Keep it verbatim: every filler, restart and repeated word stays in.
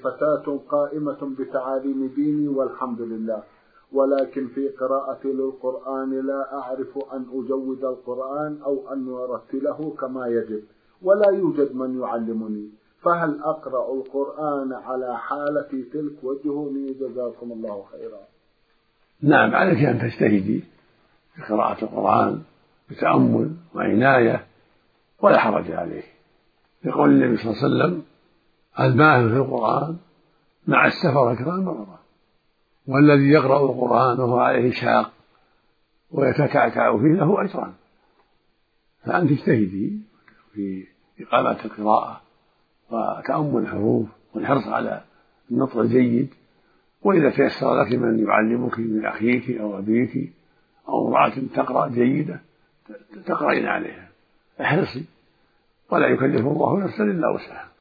فتاة قائمة بتعاليم ديني والحمد لله، ولكن في قراءتي للقرآن لا أعرف أن أجود القرآن أو أن أرتله كما يجب، ولا يوجد من يعلمني، فهل أقرأ القرآن على حالتي تلك؟ وجهوني جزاكم الله خيرا. نعم، عليك أن تجتهدي في قراءة القرآن بتأمل وعناية ولا حرج عليه، يقول النبي صلى الله عليه وسلم: الماهر في القرآن مع السفر كرام بررة، والذي يقرأ القرآن وهو عليه شاق ويتكعكع فيه له أجران. فأنت اجتهدي في إقامة القراءة وتأمل الحروف والحرص على النطق الجيد، وإذا تيسر لك من يعلمك من أخيك أو أبيك أو امرأة تقرأ جيدة تقرأين عليها، احرصي، ولا يكلف الله نفسا إلا وسعها.